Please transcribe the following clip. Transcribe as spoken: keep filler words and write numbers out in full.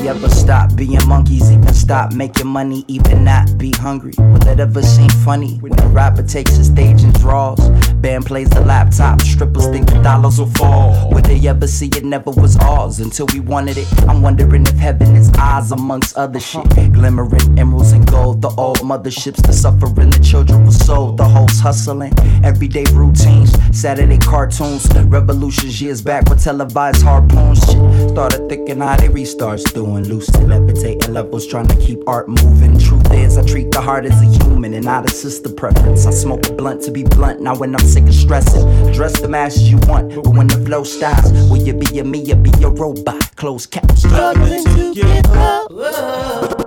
we ever stop being monkeys? Even stop making money, even not be hungry? Will it ever seem funny when a rapper takes the stage and draws? Band plays the laptop, strippers think the dollars will fall. Would they ever see it never was ours until we wanted it? I'm wondering if heaven is ours amongst other shit. Glimmering emeralds and gold, the old motherships, the suffering, the children were sold. The hoes hustling, everyday routines, Saturday cartoons, revolutions years back with televised harpoons. Shit, started thinking how they restarts doing, lucid, levitating levels, trying to keep art moving. Truth is, I treat the heart as a human and not a sister preference. I smoke a blunt to be blunt, now when I'm sick of stressing, dress the masses you want, but when the flow stops, will you be a me or be a robot? Close caps. Struggling to get up.